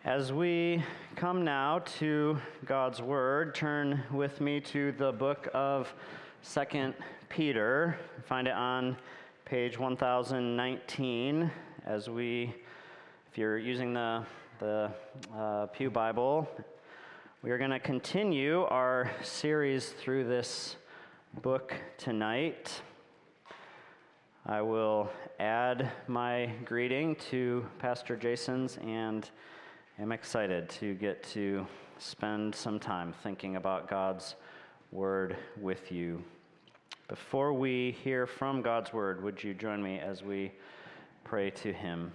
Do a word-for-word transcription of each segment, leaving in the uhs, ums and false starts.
As we come now to God's Word, turn with me to the book of Second Peter. Find it on page one thousand nineteen. As we, if you're using the, the uh, Pew Bible, we are going to continue our series through this book tonight. I will add my greeting to Pastor Jason's, and I'm excited to get to spend some time thinking about God's Word with you. Before we hear from God's Word, would you join me as we pray to Him?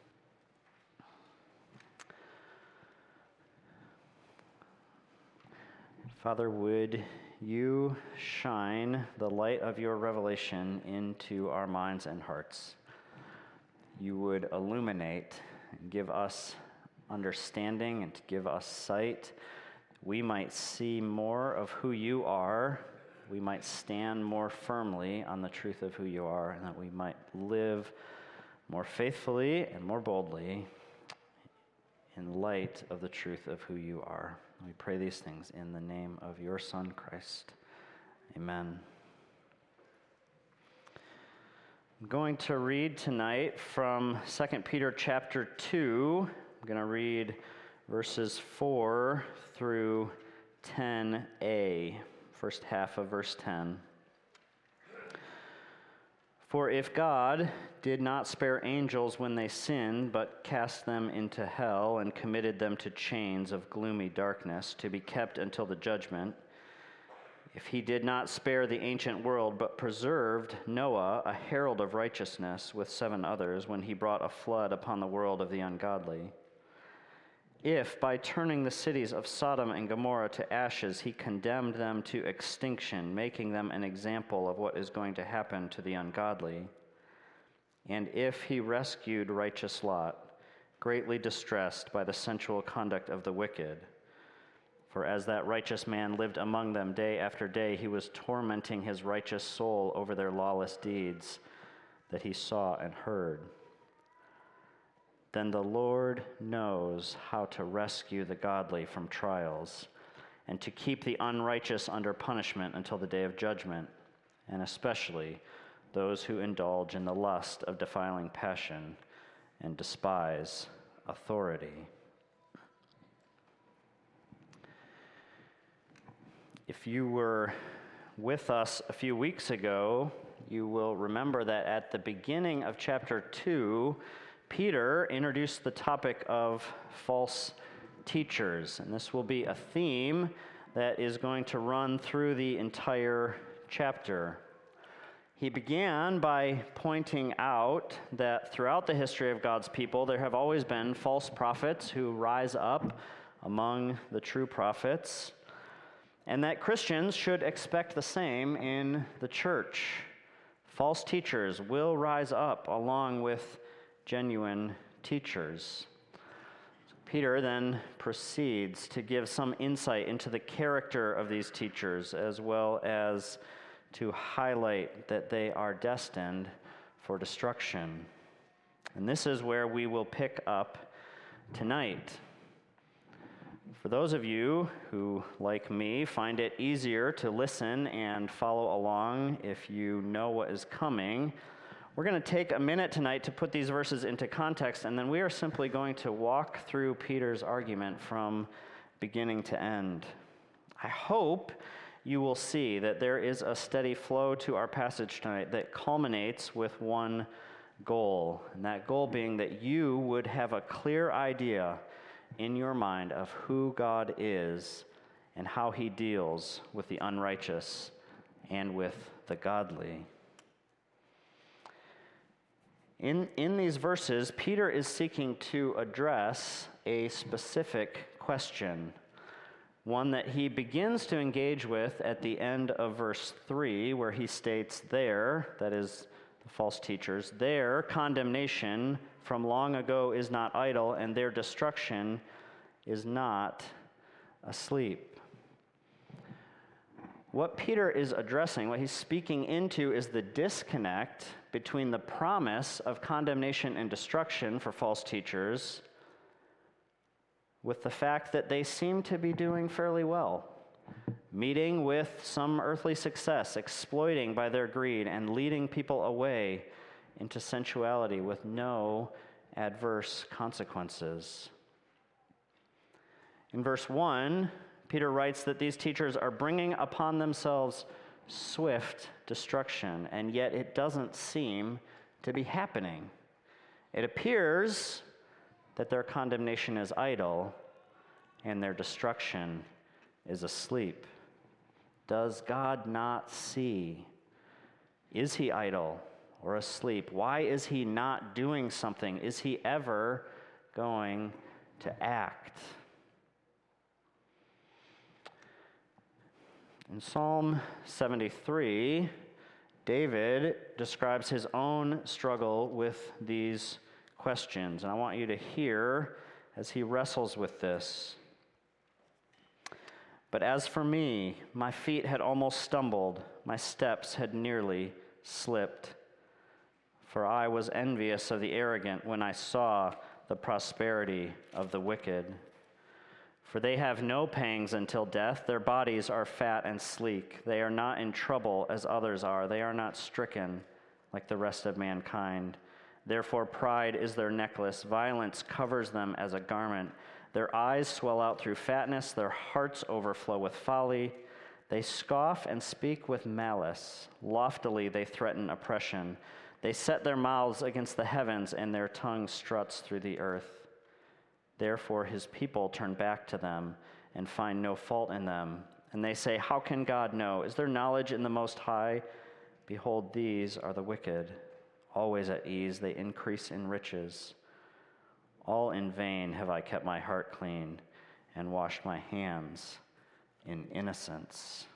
Father, would you shine the light of your revelation into our minds and hearts? You would illuminate and give us understanding and to give us sight. We might see more of who you are. We might stand more firmly on the truth of who you are, and that we might live more faithfully and more boldly in light of the truth of who you are. We pray these things in the name of your Son, Christ. Amen. I'm going to read tonight from Second Peter chapter two. I'm going to read verses four through ten a, first half of verse ten. For if God did not spare angels when they sinned, but cast them into hell and committed them to chains of gloomy darkness to be kept until the judgment, if he did not spare the ancient world, but preserved Noah, a herald of righteousness, with seven others, when he brought a flood upon the world of the ungodly, if by turning the cities of Sodom and Gomorrah to ashes, he condemned them to extinction, making them an example of what is going to happen to the ungodly, and if he rescued righteous Lot, greatly distressed by the sensual conduct of the wicked, for as that righteous man lived among them day after day, he was tormenting his righteous soul over their lawless deeds that he saw and heard. Then the Lord knows how to rescue the godly from trials, and to keep the unrighteous under punishment until the day of judgment, and especially those who indulge in the lust of defiling passion and despise authority. If you were with us a few weeks ago, you will remember that at the beginning of chapter two, Peter introduced the topic of false teachers, and this will be a theme that is going to run through the entire chapter. He began by pointing out that throughout the history of God's people, there have always been false prophets who rise up among the true prophets, and that Christians should expect the same in the church. False teachers will rise up along with genuine teachers. Peter then proceeds to give some insight into the character of these teachers, as well as to highlight that they are destined for destruction. And this is where we will pick up tonight. For those of you who, like me, find it easier to listen and follow along if you know what is coming, we're going to take a minute tonight to put these verses into context, and then we are simply going to walk through Peter's argument from beginning to end. I hope you will see that there is a steady flow to our passage tonight that culminates with one goal, and that goal being that you would have a clear idea in your mind of who God is and how he deals with the unrighteous and with the godly. In, in these verses, Peter is seeking to address a specific question, one that he begins to engage with at the end of verse three, where he states there, that is, the false teachers, their condemnation from long ago is not idle, and their destruction is not asleep. What Peter is addressing, what he's speaking into, is the disconnect between the promise of condemnation and destruction for false teachers with the fact that they seem to be doing fairly well, meeting with some earthly success, exploiting by their greed, and leading people away into sensuality with no adverse consequences. In verse one, Peter writes that these teachers are bringing upon themselves swift destruction, and yet it doesn't seem to be happening. It appears that their condemnation is idle and their destruction is asleep. Does God not see? Is he idle or asleep? Why is he not doing something? Is he ever going to act? In Psalm seventy-three, David describes his own struggle with these questions, and I want you to hear as he wrestles with this. But as for me, my feet had almost stumbled, my steps had nearly slipped. For I was envious of the arrogant when I saw the prosperity of the wicked. For they have no pangs until death. Their bodies are fat and sleek. They are not in trouble as others are. They are not stricken like the rest of mankind. Therefore pride is their necklace. Violence covers them as a garment. Their eyes swell out through fatness. Their hearts overflow with folly. They scoff and speak with malice. Loftily they threaten oppression. They set their mouths against the heavens, and their tongue struts through the earth. Therefore his people turn back to them and find no fault in them. And they say, how can God know? Is there knowledge in the Most High? Behold, these are the wicked. Always at ease, they increase in riches. All in vain have I kept my heart clean and washed my hands in innocence.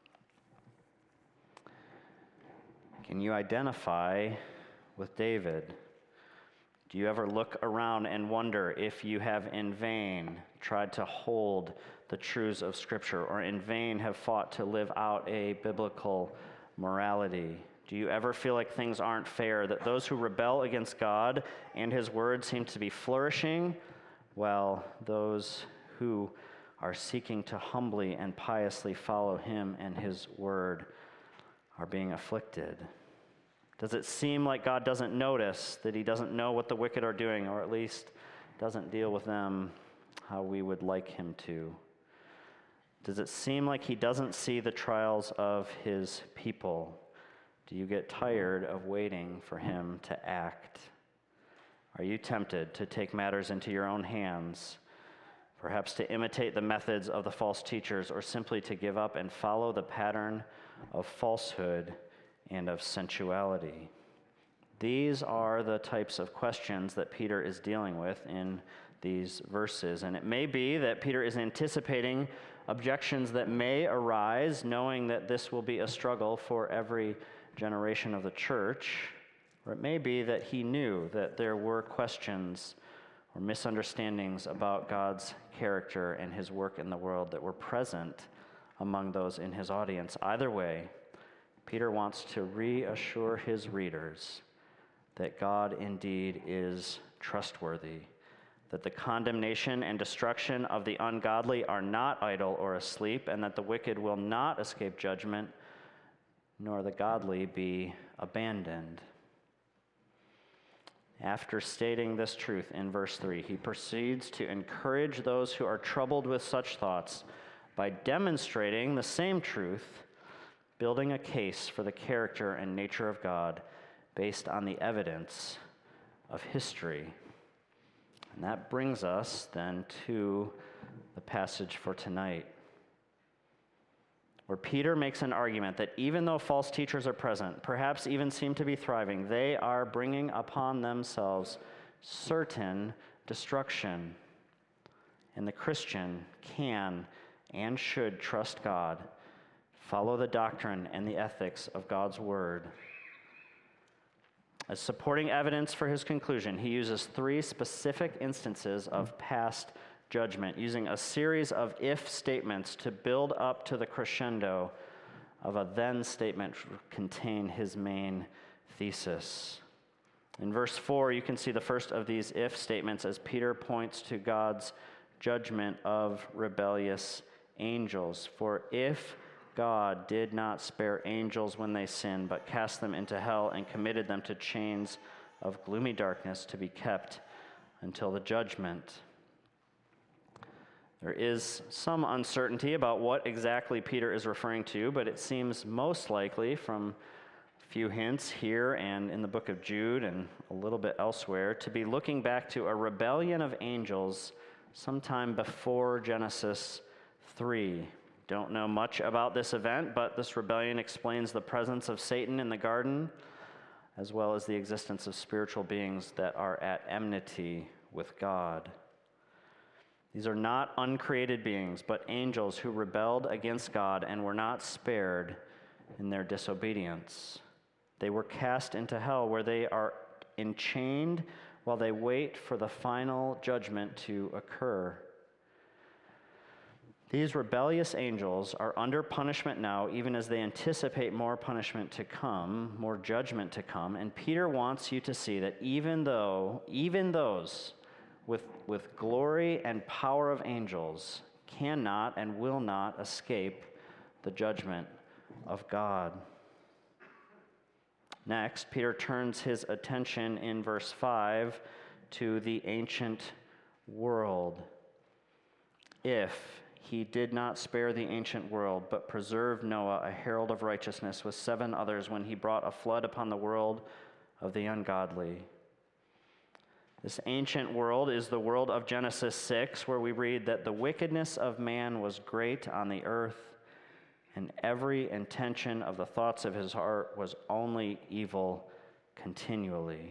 Can you identify with David? Do you ever look around and wonder if you have in vain tried to hold the truths of Scripture, or in vain have fought to live out a biblical morality? Do you ever feel like things aren't fair, that those who rebel against God and his word seem to be flourishing, while those who are seeking to humbly and piously follow him and his word are being afflicted? Does it seem like God doesn't notice, that he doesn't know what the wicked are doing, or at least doesn't deal with them how we would like him to? Does it seem like he doesn't see the trials of his people? Do you get tired of waiting for him to act? Are you tempted to take matters into your own hands, perhaps to imitate the methods of the false teachers, or simply to give up and follow the pattern of falsehood and of sensuality? These are the types of questions that Peter is dealing with in these verses. And it may be that Peter is anticipating objections that may arise, knowing that this will be a struggle for every generation of the church. Or it may be that he knew that there were questions or misunderstandings about God's character and his work in the world that were present among those in his audience. Either way, Peter wants to reassure his readers that God indeed is trustworthy, that the condemnation and destruction of the ungodly are not idle or asleep, and that the wicked will not escape judgment, nor the godly be abandoned. After stating this truth in verse three, he proceeds to encourage those who are troubled with such thoughts by demonstrating the same truth, building a case for the character and nature of God based on the evidence of history. And that brings us then to the passage for tonight, where Peter makes an argument that even though false teachers are present, perhaps even seem to be thriving, they are bringing upon themselves certain destruction. And the Christian can and should trust God, follow the doctrine and the ethics of God's word. As supporting evidence for his conclusion, he uses three specific instances of past judgment, using a series of if statements to build up to the crescendo of a then statement to contain his main thesis. In verse four, you can see the first of these if statements as Peter points to God's judgment of rebellious angels. For if God did not spare angels when they sinned, but cast them into hell and committed them to chains of gloomy darkness to be kept until the judgment. There is some uncertainty about what exactly Peter is referring to, but it seems most likely from a few hints here and in the book of Jude and a little bit elsewhere to be looking back to a rebellion of angels sometime before Genesis three. Don't know much about this event, but this rebellion explains the presence of Satan in the garden, as well as the existence of spiritual beings that are at enmity with God. These are not uncreated beings, but angels who rebelled against God and were not spared in their disobedience. They were cast into hell, where they are enchained while they wait for the final judgment to occur. These rebellious angels are under punishment now, even as they anticipate more punishment to come, more judgment to come. And Peter wants you to see that even though, even those with, with glory and power of angels cannot and will not escape the judgment of God. Next, Peter turns his attention in verse five to the ancient world. If he did not spare the ancient world, but preserved Noah, a herald of righteousness, with seven others when he brought a flood upon the world of the ungodly. This ancient world is the world of Genesis six, where we read that the wickedness of man was great on the earth, and every intention of the thoughts of his heart was only evil continually.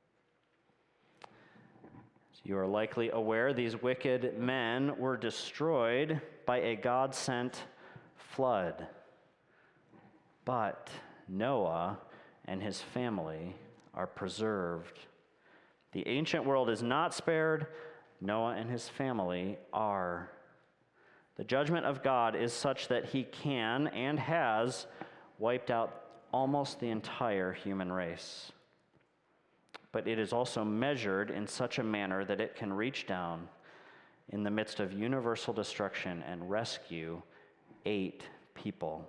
You are likely aware these wicked men were destroyed by a God-sent flood. But Noah and his family are preserved. The ancient world is not spared. Noah and his family are. The judgment of God is such that he can and has wiped out almost the entire human race. But it is also measured in such a manner that it can reach down in the midst of universal destruction and rescue eight people.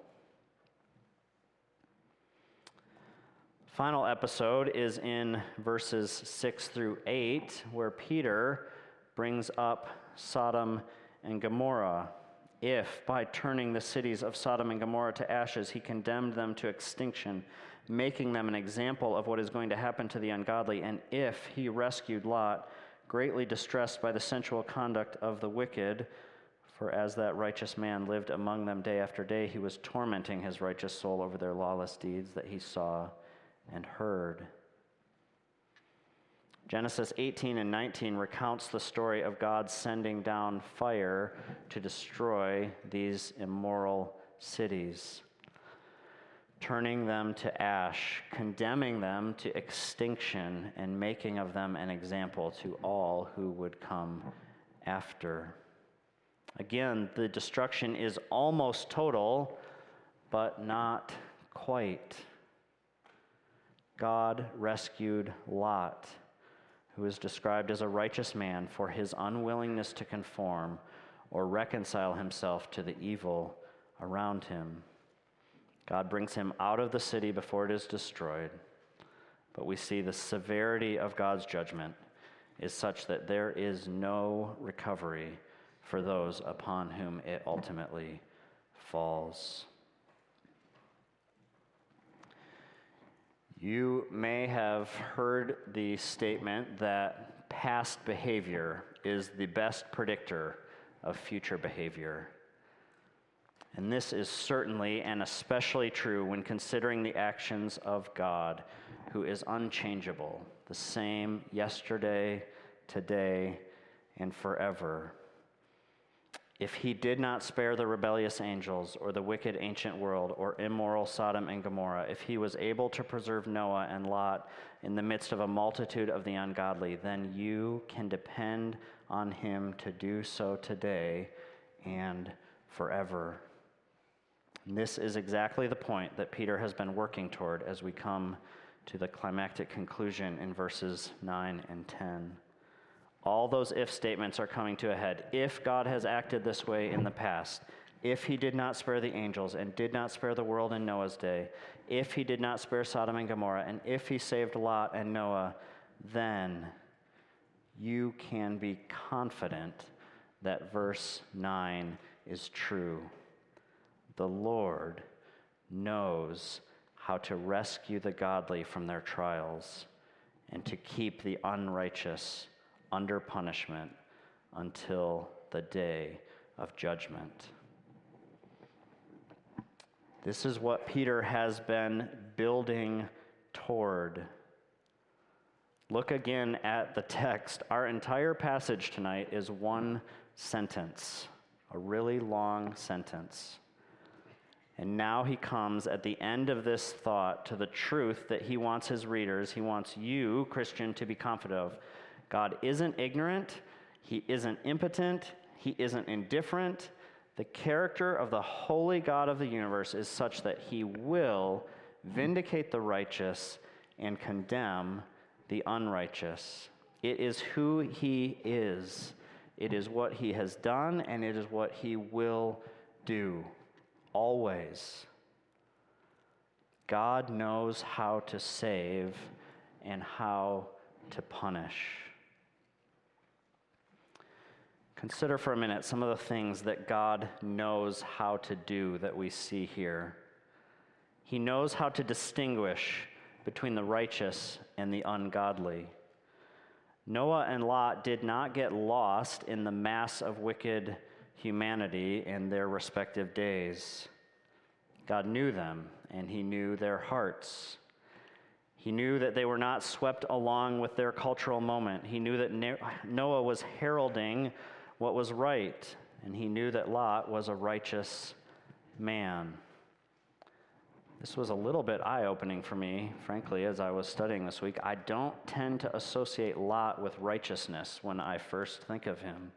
Final episode is in verses six through eight, where Peter brings up Sodom and Gomorrah. If, by turning the cities of Sodom and Gomorrah to ashes, he condemned them to extinction, making them an example of what is going to happen to the ungodly, and if he rescued Lot, greatly distressed by the sensual conduct of the wicked, for as that righteous man lived among them day after day, he was tormenting his righteous soul over their lawless deeds that he saw and heard. Genesis eighteen and nineteen recounts the story of God sending down fire to destroy these immoral cities, turning them to ash, condemning them to extinction, and making of them an example to all who would come after. Again, the destruction is almost total, but not quite. God rescued Lot, who is described as a righteous man, for his unwillingness to conform or reconcile himself to the evil around him. God brings him out of the city before it is destroyed, but we see the severity of God's judgment is such that there is no recovery for those upon whom it ultimately falls. You may have heard the statement that past behavior is the best predictor of future behavior. And this is certainly and especially true when considering the actions of God, who is unchangeable, the same yesterday, today, and forever. If he did not spare the rebellious angels or the wicked ancient world or immoral Sodom and Gomorrah, if he was able to preserve Noah and Lot in the midst of a multitude of the ungodly, then you can depend on him to do so today and forever. And this is exactly the point that Peter has been working toward as we come to the climactic conclusion in verses nine and ten. All those if statements are coming to a head. If God has acted this way in the past, if he did not spare the angels and did not spare the world in Noah's day, if he did not spare Sodom and Gomorrah, and if he saved Lot and Noah, then you can be confident that verse nine is true. The Lord knows how to rescue the godly from their trials and to keep the unrighteous under punishment until the day of judgment. This is what Peter has been building toward. Look again at the text. Our entire passage tonight is one sentence, a really long sentence. And now he comes at the end of this thought to the truth that he wants his readers, he wants you, Christian, to be confident of. God isn't ignorant, he isn't impotent, he isn't indifferent. The character of the holy God of the universe is such that he will vindicate the righteous and condemn the unrighteous. It is who he is. It is what he has done, and it is what he will do. Always. God knows how to save and how to punish. Consider for a minute some of the things that God knows how to do that we see here. He knows how to distinguish between the righteous and the ungodly. Noah and Lot did not get lost in the mass of wicked humanity in their respective days. God knew them, and he knew their hearts. He knew that they were not swept along with their cultural moment. He knew that Noah was heralding what was right, and he knew that Lot was a righteous man. This was a little bit eye-opening for me, frankly, as I was studying this week. I don't tend to associate Lot with righteousness when I first think of him.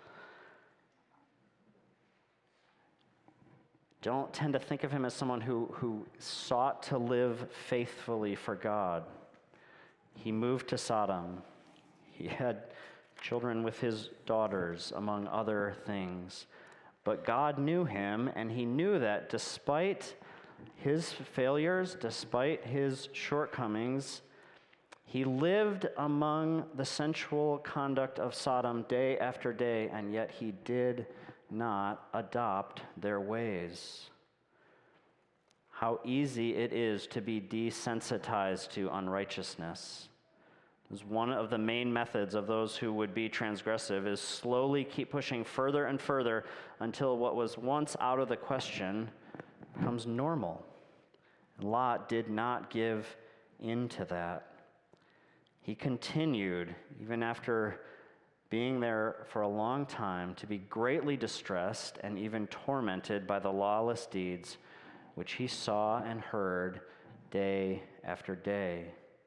Don't tend to think of him as someone who, who sought to live faithfully for God. He moved to Sodom. He had children with his daughters, among other things. But God knew him, and he knew that despite his failures, despite his shortcomings, he lived among the sensual conduct of Sodom day after day, and yet he did not adopt their ways. How easy it is to be desensitized to unrighteousness. Is one of the main methods of those who would be transgressive is slowly keep pushing further and further until what was once out of the question becomes normal. And Lot did not give in to that. He continued, even after being there for a long time, to be greatly distressed and even tormented by the lawless deeds which he saw and heard day after day.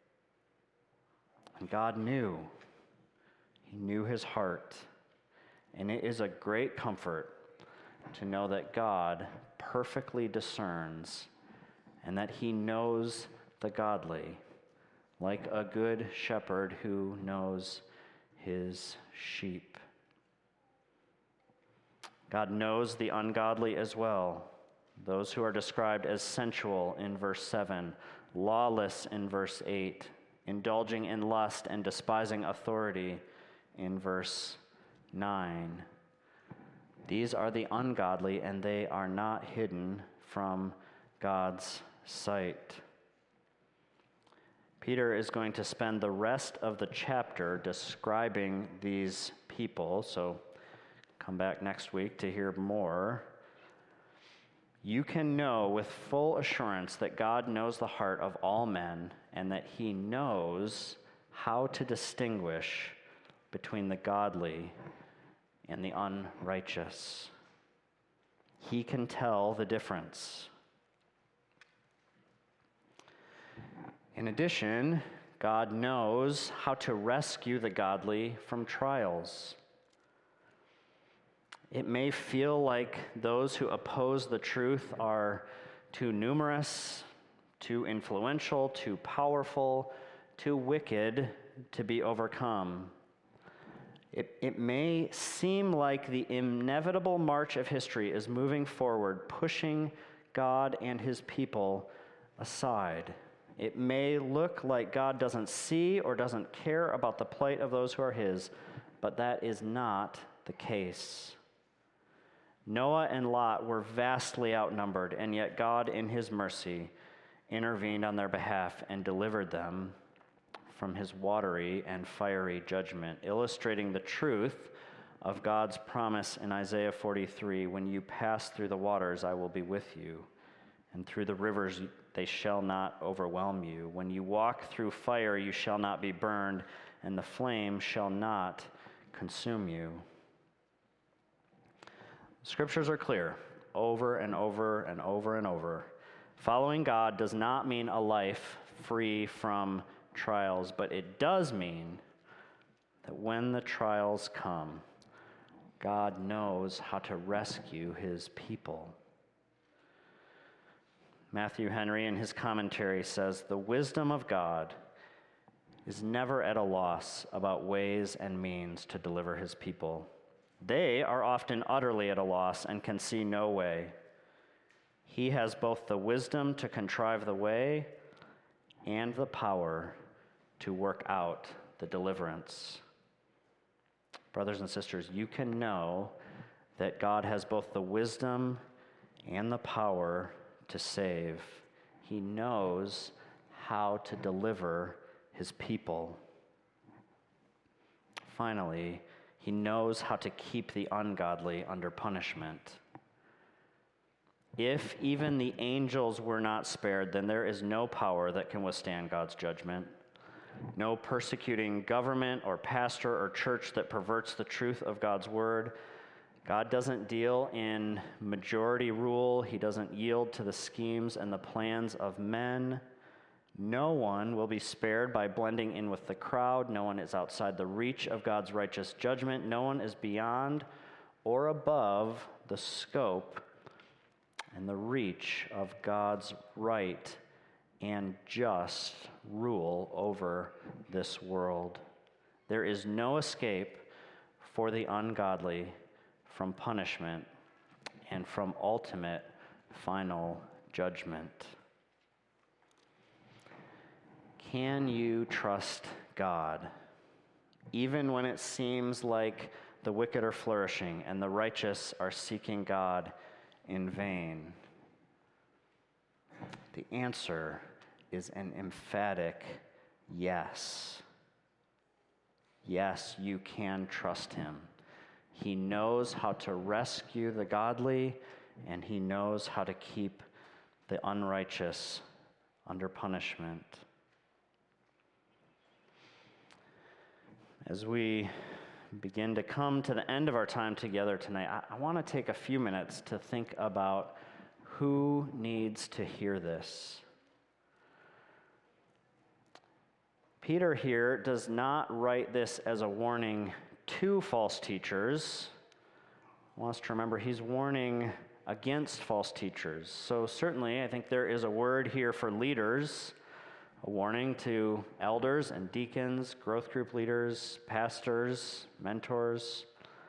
And God knew. He knew his heart. And it is a great comfort to know that God perfectly discerns and that he knows the godly, like a good shepherd who knows his sheep. God knows the ungodly as well, those who are described as sensual in verse seven, lawless in verse eight, indulging in lust and despising authority in verse nine. These are the ungodly, and they are not hidden from God's sight. Peter is going to spend the rest of the chapter describing these people, so come back next week to hear more. You can know with full assurance that God knows the heart of all men and that he knows how to distinguish between the godly and the unrighteous. He can tell the difference. In addition, God knows how to rescue the godly from trials. It may feel like those who oppose the truth are too numerous, too influential, too powerful, too wicked to be overcome. It, it may seem like the inevitable march of history is moving forward, pushing God and his people aside. It may look like God doesn't see or doesn't care about the plight of those who are his, but that is not the case. Noah and Lot were vastly outnumbered, and yet God, in his mercy, intervened on their behalf and delivered them from his watery and fiery judgment, illustrating the truth of God's promise in Isaiah forty-three, when you pass through the waters, I will be with you, and through the rivers, they shall not overwhelm you. When you walk through fire, you shall not be burned, and the flame shall not consume you. Scriptures are clear over and over and over and over. Following God does not mean a life free from trials, but it does mean that when the trials come, God knows how to rescue his people. Matthew Henry, in his commentary, says, "The wisdom of God is never at a loss about ways and means to deliver his people. They are often utterly at a loss and can see no way. He has both the wisdom to contrive the way and the power to work out the deliverance." Brothers and sisters, you can know that God has both the wisdom and the power to save. He knows how to deliver his people. Finally, he knows how to keep the ungodly under punishment. If even the angels were not spared, then there is no power that can withstand God's judgment. No persecuting government or pastor or church that perverts the truth of God's word. God doesn't deal in majority rule. He doesn't yield to the schemes and the plans of men. No one will be spared by blending in with the crowd. No one is outside the reach of God's righteous judgment. No one is beyond or above the scope and the reach of God's right and just rule over this world. There is no escape for the ungodly from punishment and from ultimate final judgment. Can you trust God, even when it seems like the wicked are flourishing and the righteous are seeking God in vain? The answer is an emphatic yes. Yes, you can trust him. He knows how to rescue the godly, and he knows how to keep the unrighteous under punishment. As we begin to come to the end of our time together tonight, I, I want to take a few minutes to think about who needs to hear this. Peter here does not write this as a warning to false teachers. I want us to remember he's warning against false teachers. So certainly, I think there is a word here for leaders, a warning to elders and deacons, growth group leaders, pastors, mentors.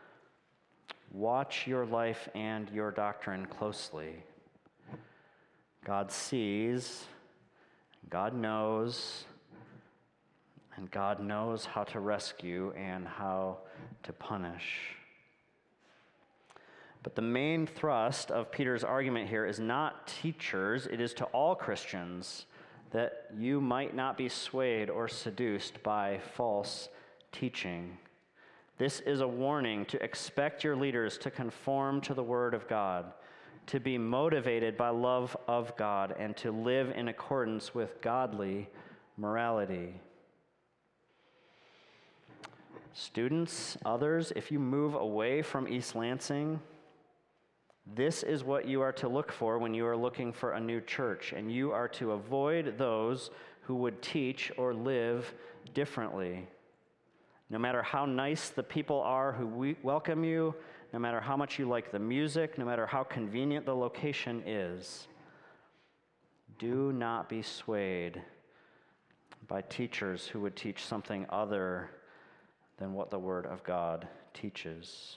Watch your life and your doctrine closely. God sees, God knows, and God knows how to rescue and how to punish. But the main thrust of Peter's argument here is not teachers, it is to all Christians, that you might not be swayed or seduced by false teaching. This is a warning to expect your leaders to conform to the Word of God, to be motivated by love of God, and to live in accordance with godly morality. Students, others, if you move away from East Lansing, this is what you are to look for when you are looking for a new church, and you are to avoid those who would teach or live differently. No matter how nice the people are who we welcome you, no matter how much you like the music, no matter how convenient the location is, do not be swayed by teachers who would teach something other than what the Word of God teaches.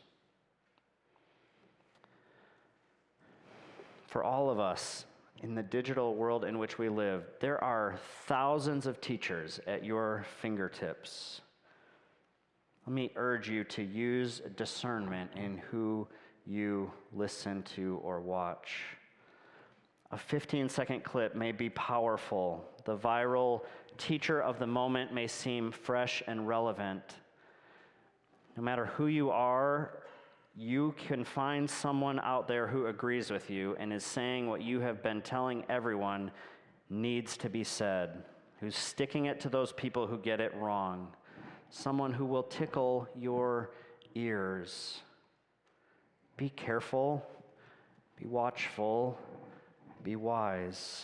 For all of us, in the digital world in which we live, there are thousands of teachers at your fingertips. Let me urge you to use discernment in who you listen to or watch. A fifteen-second clip may be powerful. The viral teacher of the moment may seem fresh and relevant. No matter who you are, you can find someone out there who agrees with you and is saying what you have been telling everyone needs to be said, who's sticking it to those people who get it wrong, someone who will tickle your ears. Be careful, be watchful, be wise.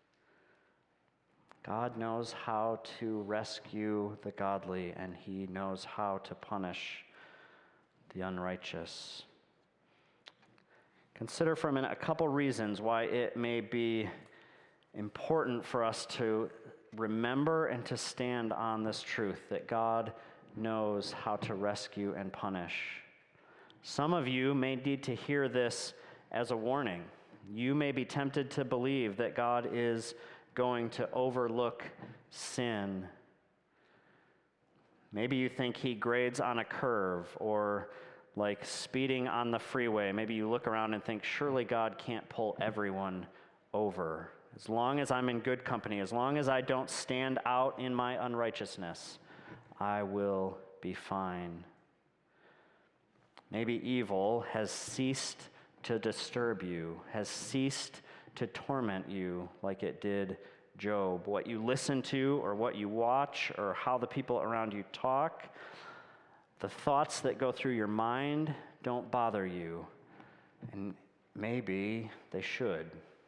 God knows how to rescue the godly, and he knows how to punish the unrighteous. Consider for a minute a couple reasons why it may be important for us to remember and to stand on this truth that God knows how to rescue and punish. Some of you may need to hear this as a warning. You may be tempted to believe that God is going to overlook sin. Maybe you think he grades on a curve, or like speeding on the freeway. Maybe you look around and think, surely God can't pull everyone over. As long as I'm in good company, as long as I don't stand out in my unrighteousness, I will be fine. Maybe evil has ceased to disturb you, has ceased to torment you like it did Job. What you listen to or what you watch or how the people around you talk, the thoughts that go through your mind don't bother you. And maybe they should.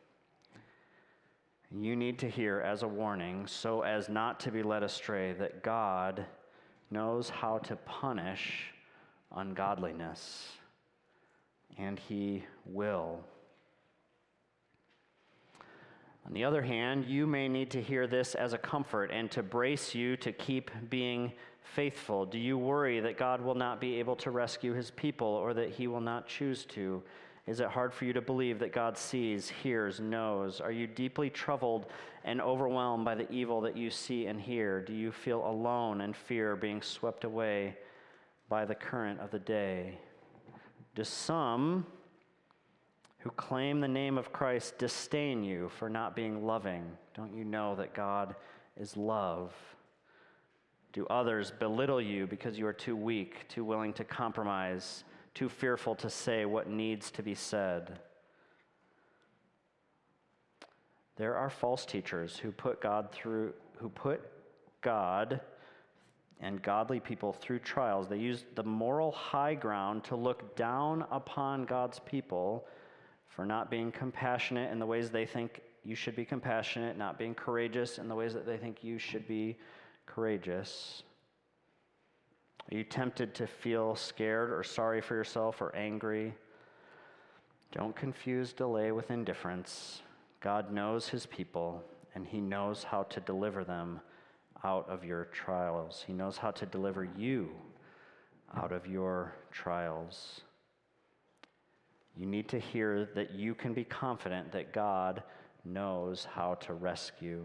You need to hear as a warning, so as not to be led astray, that God knows how to punish ungodliness, and he will. On the other hand, you may need to hear this as a comfort and to brace you to keep being faithful. Do you worry that God will not be able to rescue his people, or that he will not choose to? Is it hard for you to believe that God sees, hears, knows? Are you deeply troubled and overwhelmed by the evil that you see and hear? Do you feel alone and fear being swept away by the current of the day? Do some who claim the name of Christ disdain you for not being loving? Don't you know that God is love? Do others belittle you because you are too weak, too willing to compromise, too fearful to say what needs to be said? There are false teachers who put God through, who put God and godly people through trials. They use the moral high ground to look down upon God's people for not being compassionate in the ways they think you should be compassionate, not being courageous in the ways that they think you should be courageous. Are you tempted to feel scared or sorry for yourself or angry? Don't confuse delay with indifference. God knows his people, and he knows how to deliver them out of your trials. He knows how to deliver you out of your trials. You need to hear that you can be confident that God knows how to rescue.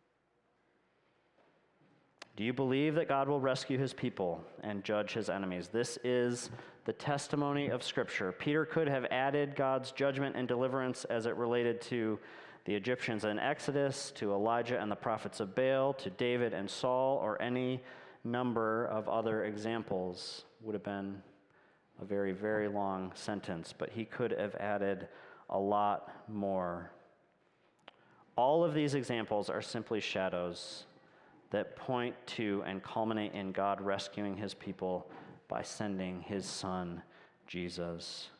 Do you believe that God will rescue his people and judge his enemies? This is the testimony of Scripture. Peter could have added God's judgment and deliverance as it related to the Egyptians in Exodus, to Elijah and the prophets of Baal, to David and Saul, or any number of other examples. Would have been a very, very long sentence, but he could have added a lot more. All of these examples are simply shadows that point to and culminate in God rescuing his people by sending his Son, Jesus.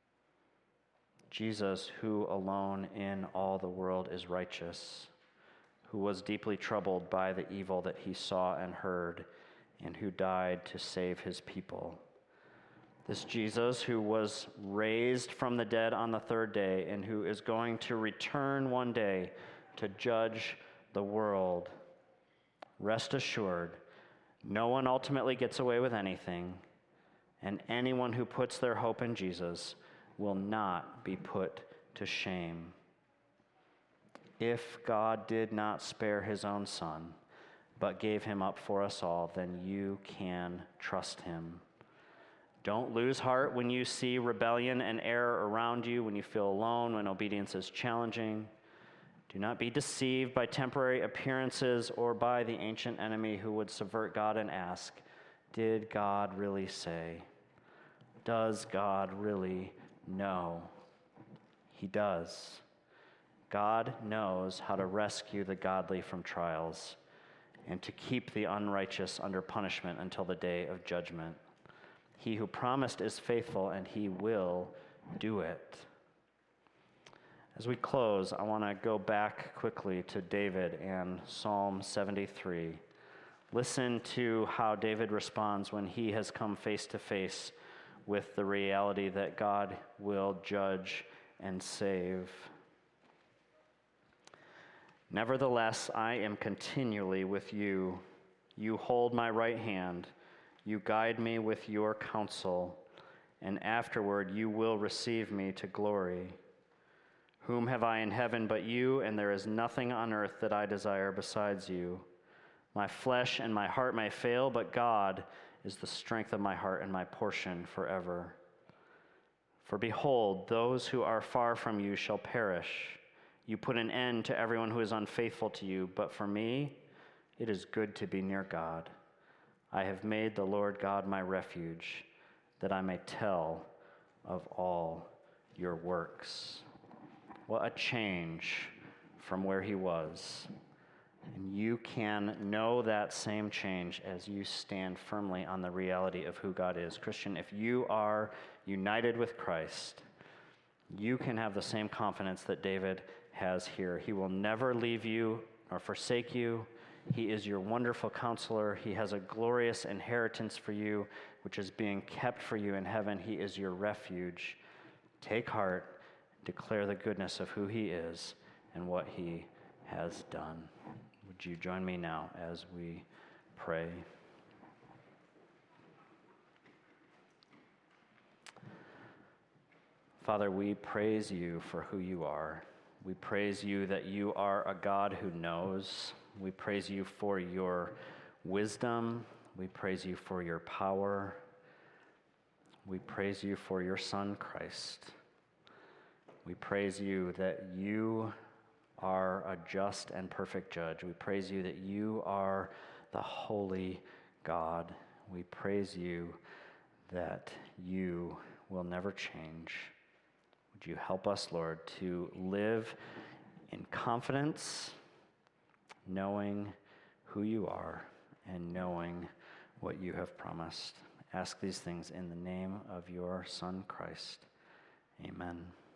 Jesus, who alone in all the world is righteous, who was deeply troubled by the evil that he saw and heard, and who died to save his people. This Jesus, who was raised from the dead on the third day and who is going to return one day to judge the world. Rest assured, No one ultimately gets away with anything, and anyone who puts their hope in Jesus will not be put to shame. If God did not spare his own son, but gave him up for us all, then you can trust him. Don't lose heart when you see rebellion and error around you, when you feel alone, when obedience is challenging. Do not be deceived by temporary appearances or by the ancient enemy who would subvert God and ask, did God really say? Does God really know? He does. God knows how to rescue the godly from trials and to keep the unrighteous under punishment until the day of judgment. He who promised is faithful, and he will do it. As we close, I want to go back quickly to David and Psalm seventy-three. Listen to how David responds when he has come face to face with the reality that God will judge and save. Nevertheless, I am continually with you. You hold my right hand. You guide me with your counsel, and afterward you will receive me to glory. Whom have I in heaven but you, and there is nothing on earth that I desire besides you. My flesh and my heart may fail, but God is the strength of my heart and my portion forever. For behold, those who are far from you shall perish. You put an end to everyone who is unfaithful to you, but for me, it is good to be near God. I have made the Lord God my refuge, that I may tell of all your works. What a change from where he was. And you can know that same change as you stand firmly on the reality of who God is. Christian, if you are united with Christ, you can have the same confidence that David has here. He will never leave you or forsake you. He is your wonderful counselor. He has a glorious inheritance for you, which is being kept for you in heaven. He is your refuge. Take heart, declare the goodness of who he is and what he has done. Would you join me now as we pray? Father, we praise you for who you are. We praise you that you are a God who knows. We praise you for your wisdom. We praise you for your power. We praise you for your Son, Christ. We praise you that you are a just and perfect judge. We praise you that you are the holy God. We praise you that you will never change. Would you help us, Lord, to live in confidence, knowing who you are and knowing what you have promised. Ask these things in the name of your Son, Christ. Amen.